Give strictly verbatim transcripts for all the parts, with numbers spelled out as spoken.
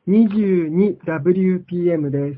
にじゅうにダブリューピーエム です。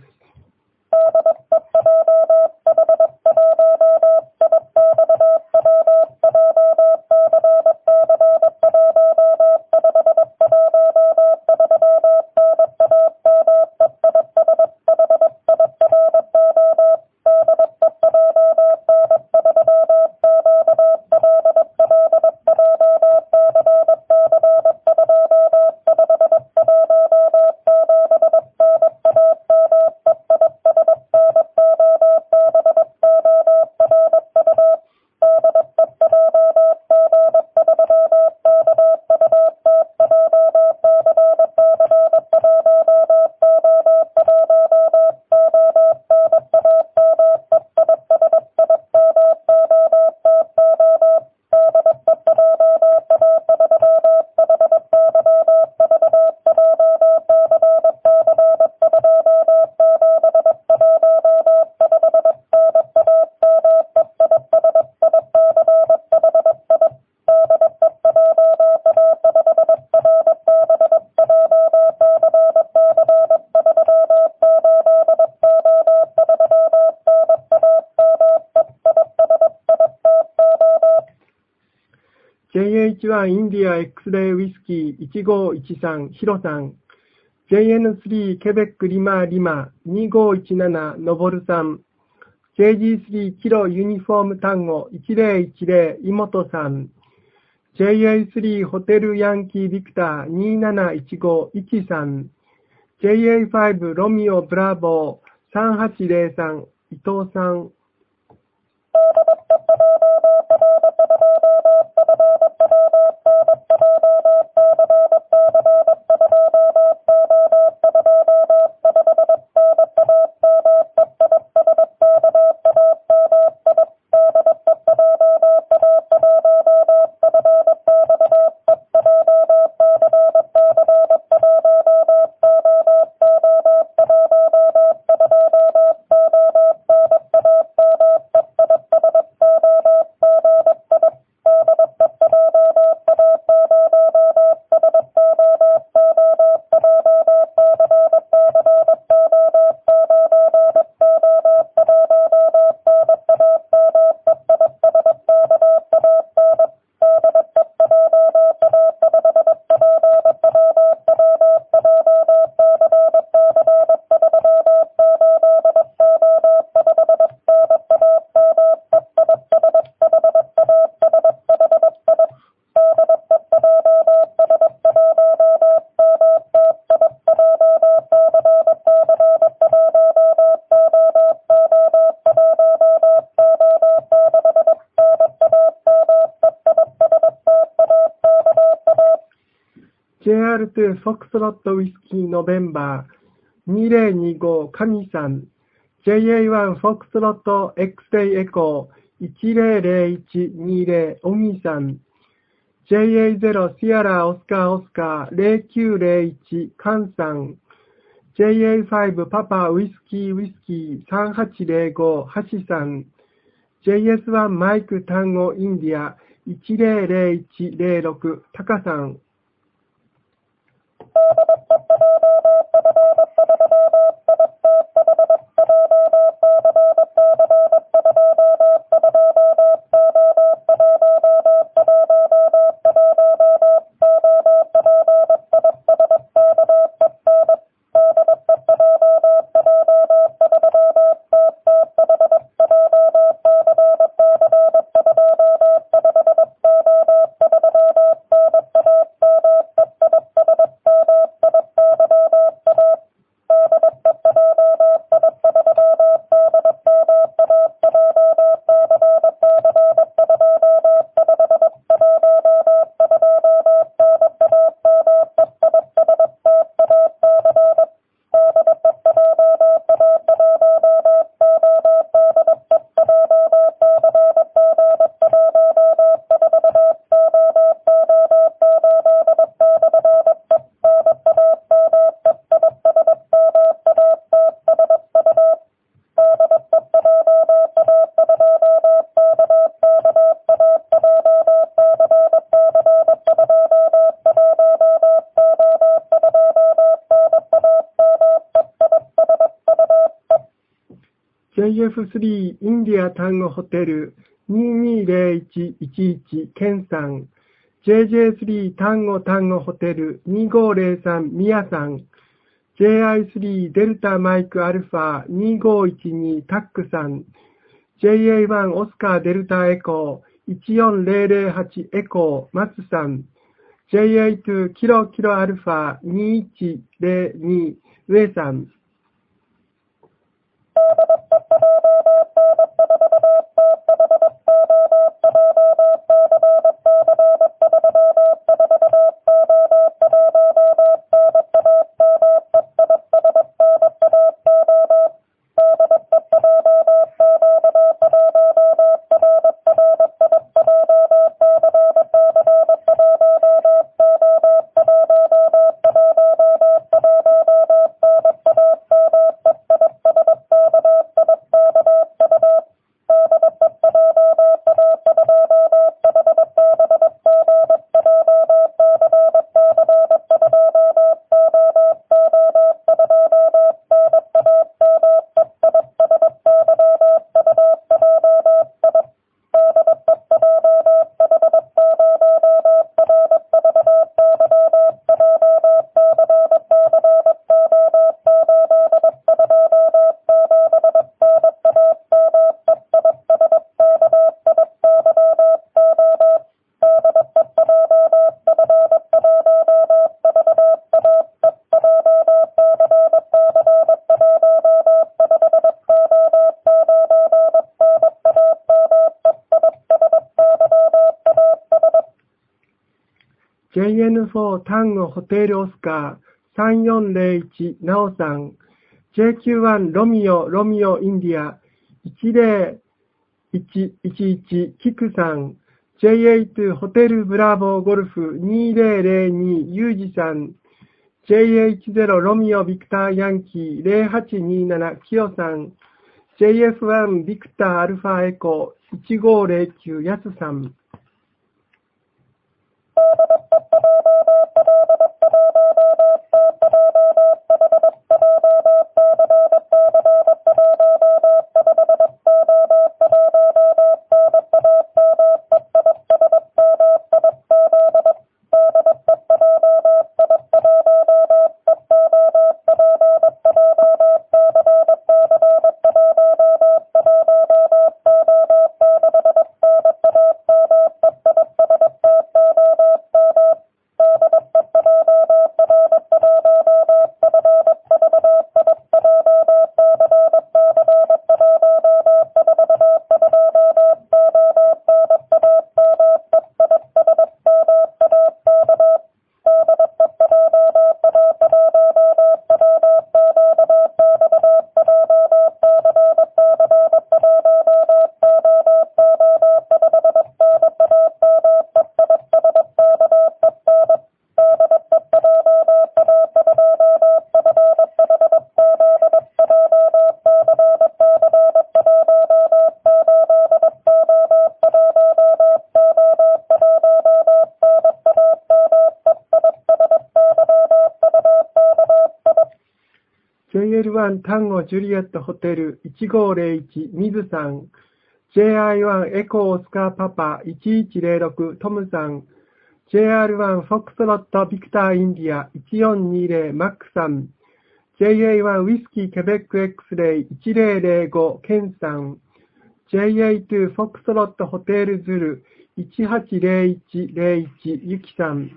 ジェイエイチワン インディア X レイウイスキーいちごーいちさんヒロさん ジェイエヌスリー ケベックリマリマにごーいちななノボルさん ジェイジースリー キロユニフォームタンゴいちぜろいちぜろ妹さん ジェイエースリー ホテルヤンキービクターになないちごいちさん ジェイエーファイブ ロミオブラボーさんはちぜろさん伊藤さんジェイアールツー フォックスロットウイスキーノベンバーにぜろにご神さん ジェイエーワン フォックスロット X レイエコーいちぜろぜろいちにぜろオギさん ジェイエーゼロ シアラオスカーオスカーゼロきゅうゼロいちカンさん ジェイエーファイブ パパウイスキーウイスキーさんはちぜろごハシさん ジェイエスワン マイクタンゴインディアいちぜろぜろいちぜろろくタカさんェイエフスリー インディアタンゴホテルにーにーぜろいちいちいちケンさん、ジェイジェイスリー タンゴタンゴホテルにごぜろさんミヤさん、ジェイアイスリー デルタマイクアルファにごいちにタックさん、ジェイエーワン オスカーデルタエコーいちよんぜろぜろはちエコーマツさん、ジェイエーツー キロキロアルファにいちぜろにウェイさん、ジェイエヌフォー タンゴホテルオスカーさんよんぜろいちナオさん、ジェイキューワン ロミオロミオインディアいちぜろいちいちいちキクさん、ジェイエイト ホテルブラボーゴルフにぜろぜろにユージさん、ジェイエイチゼロ ロミオビクターヤンキーぜろはちにななキヨさん、ジェイエフワン ビクターアルファエコいちごぜろきゅうヤスさん、ジェイエルワン タンゴジュリエットホテルいちごぜろいちミズさん、ジェイアイワン エコーオスカーパパいちいちぜろろくトムさん、ジェイアールワン フォックスロットビクターインディアいちよんにぜろマックさん、ジェイエーワン ウィスキーケベック X レイいちぜろぜろごケンさん、ジェイエーツー フォックスロットホテルズルいちはちぜろいちぜろいちユキさん、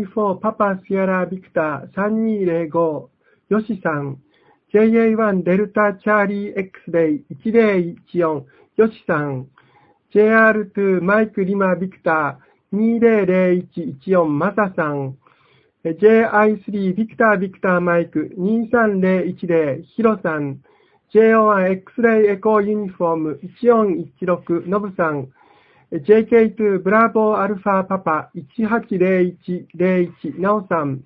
フォー パパシアラビクターさんにーぜろご、ヨシさん。ジェイエーワン デルタチャーリー X レイいちぜろいちよん、ヨシさん。ジェイアールツー マイクリマビクターにーぜろぜろいちいちよん、マサさん。ジェイアイスリー ビクタービクターマイクにさんぜろいちぜろ、ヒロさん。ジェイオーワン X レイエコーユニフォームいちよんいちろく、ノブさん。ジェイケーツー ブラボーアルファパパいちはちぜろいちぜろいち、ナオさん。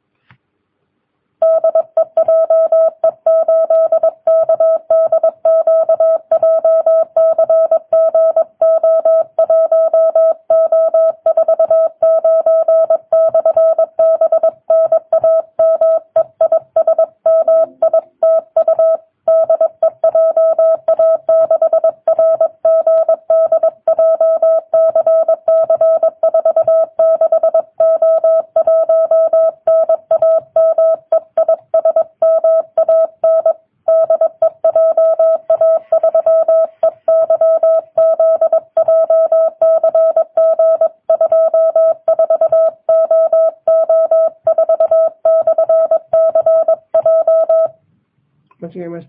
間違えました。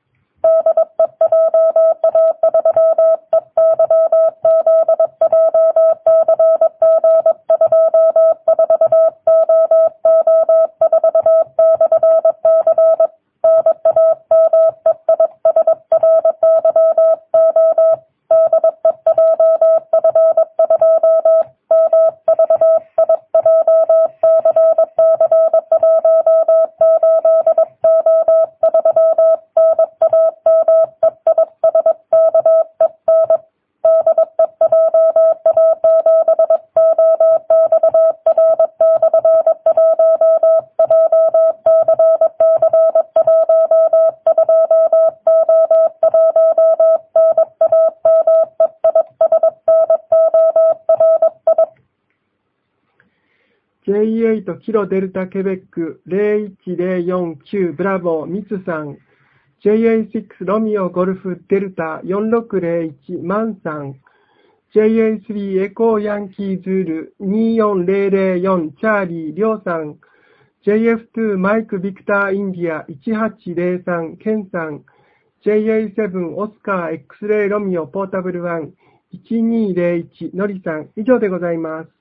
ジェイエイト キロデルタケベックぜろいちぜろよんきゅうブラボーミツさん。ジェイエーシックス ロミオゴルフデルタよんろくぜろいちマンさん。ジェイエースリー エコーヤンキーズールによんぜろぜろよんチャーリーリョウさん。ジェイエフツー マイクビクターインディアいちはちぜろさんケンさん。ジェイエーセブン オスカー X レイロミオポータブルワンいちにぜろいちノリさん。以上でございます。